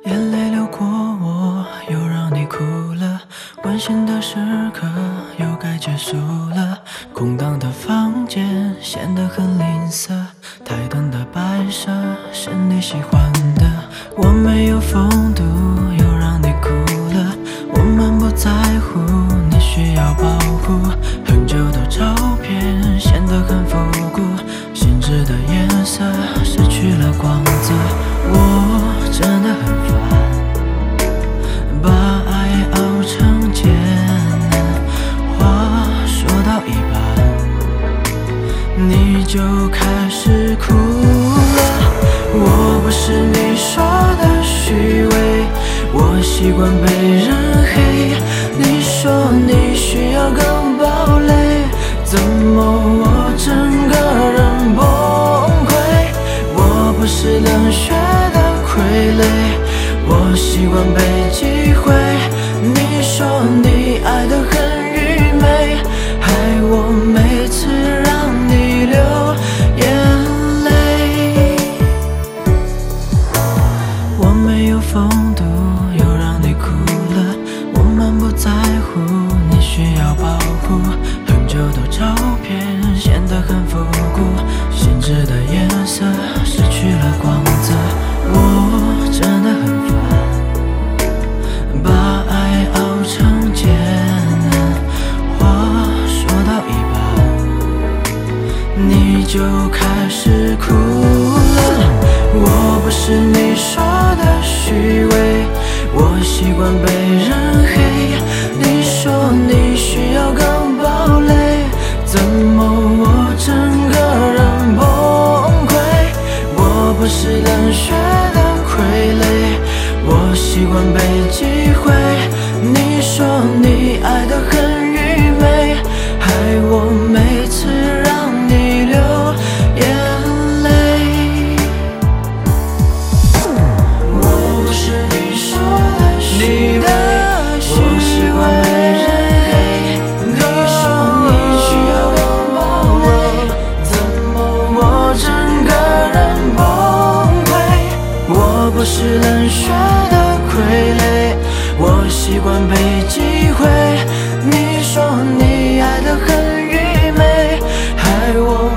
眼泪流过我，又让你哭了。温馨的时刻又该结束了。空荡的房间显得很吝啬，台灯的摆设是你喜欢的。我没有风度，又让你哭了。我们不在乎，你需要保护。很久的照片显得很复古，信纸的颜色失去了光泽。我真的很烦，把爱熬成茧，话说到一半你就开始哭了。我不是你说的虚伪，我习惯被人黑。你说你需要更堡垒，怎么我整个人崩溃？我不是冷血的傀儡，我习惯被击毁。你说你爱得很愚昧，害我每次让你流眼泪。我没有风度，又让你哭了。我们不在乎，你需要保护。很久的照片显得很复古，信纸的颜色失去了光泽。我真的很烦，把爱熬成茧，话说到一半你就开始哭了。我不是你说的虚伪，我习惯被人黑。你说你需要更堡垒，怎么我整个人崩溃？我不是冷血的傀儡，我习惯被击毁。你说你爱得很愚昧，害我每次让你流眼泪。我不是你说的虚伪，我习惯被人黑。你说你需要更堡垒，怎么我整个人崩溃？我不是冷血的傀儡，我习惯被击毁。你说你爱得很愚昧，害我